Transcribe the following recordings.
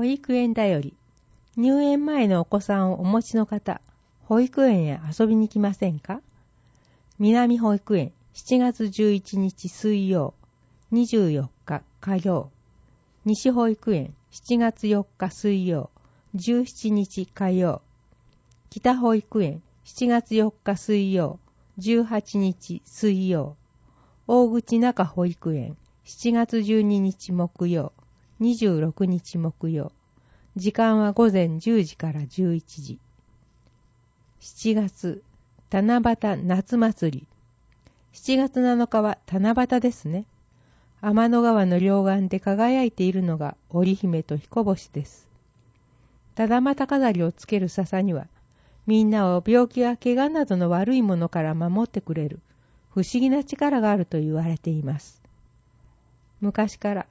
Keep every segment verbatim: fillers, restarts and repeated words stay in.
保育園だより。入園前のお子さんをお持ちの方、保育園へ遊びに来ませんか？南保育園しちがつじゅういちにち水曜、にじゅうよっか火曜。西保育園しちがつよっか水曜、じゅうしちにち火曜。北保育園しちがつよっか水曜、じゅうはちにち水曜。大口中保育園しちがつじゅうににち木曜、にじゅうろくにち木曜。時間はごぜんじゅうじからじゅういちじ。しちがつ、七夕夏祭り。しちがつなのかは七夕ですね。天の川の両岸で輝いているのが織姫と彦星です。七夕飾りをつける笹には、みんなを病気や怪我などの悪いものから守ってくれる不思議な力があると言われています。昔から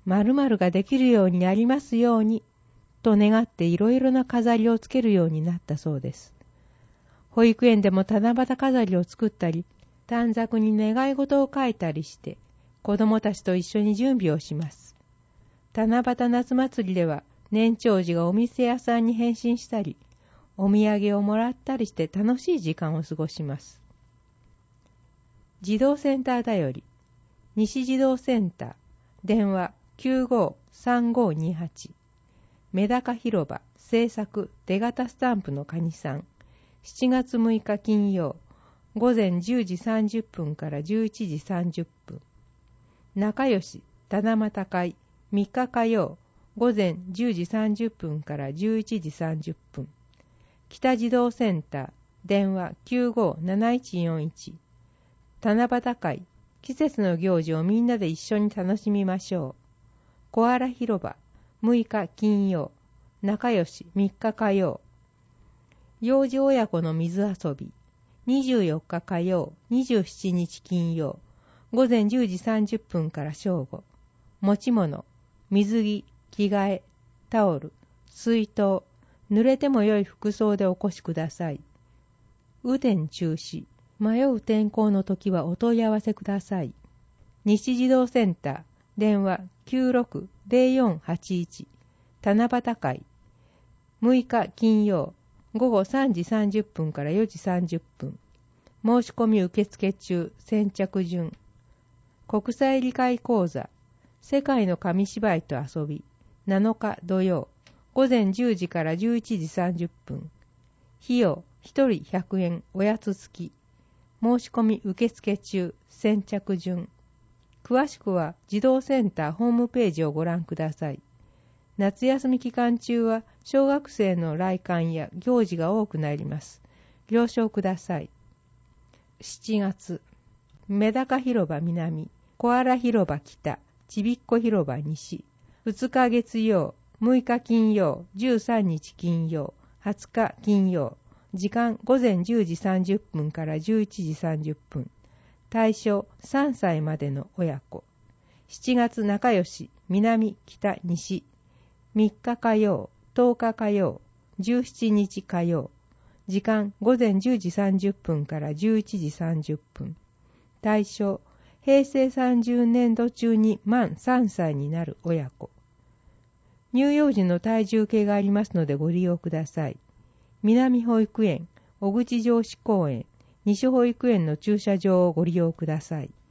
〇〇ができるようになりますようにと願っていろいろな飾りをつけるようになったそうです。保育園でも七夕飾りを作ったり、短冊に願い事を書いたりして、子供たちと一緒に準備をします。七夕夏祭りでは、年長児がお店屋さんに変身したり、お土産をもらったりして楽しい時間を過ごします。児童センターだより、西児童センター、電話 きゅうごーさんごーにはち、メダカ広場制作出型スタンプのカニさん、しちがつむいか金曜、ごぜんじゅうじさんじゅっぷんからじゅういちじさんじゅっぷん。仲良し七夕会みっか火曜、ごぜんじゅうじさんじゅっぷんからじゅういちじさんじゅっぷん。北児童センター、電話 きゅうごーなないちよんいち。七夕会、季節の行事をみんなで一緒に楽しみましょう。コアラ広場、むいか金曜、仲良しみっか火曜。幼児親子の水遊び、にじゅうよっか火曜、にじゅうしちにち金曜、ごぜんじゅうじさんじゅっぷんから正午。持ち物、水着、着替え、タオル、水筒、濡れても良い服装でお越しください。雨天中止、迷う天候の時はお問い合わせください。西児童センター、電話 きゅうろくーぜろよんはちいち、七夕会、むいか金曜、ごごさんじさんじゅっぷんからよじさんじゅっぷん。申し込み受付中、先着順。国際理解講座、世界の紙芝居と遊び、なのか土曜、ごぜんじゅうじからじゅういちじさんじゅっぷん。費用、ひとりひゃくえん、おやつ付き。申し込み受付中、先着順。詳しくは児童センターホームページをご覧ください。夏休み期間中は小学生の来館や行事が多くなります。了承ください。しちがつ、メダカ広場南、コアラ広場北、ちびっこ広場西、ふつか月曜、むいか金曜、じゅうさんにち金曜、はつか金曜、時間ごぜんじゅうじさんじゅっぷんからじゅういちじさんじゅっぷん。対象さんさいまでの親子。しちがつ仲良し南北西。みっか火曜、とおか火曜、じゅうしちにち火曜。時間ごぜんじゅうじさんじゅっぷんからじゅういちじさんじゅっぷん。対象へいせいさんじゅうねんど中に満さんさいになる親子。乳幼児の体重計がありますのでご利用ください。南保育園、小口城址公園、西保育園の駐車場をご利用ください。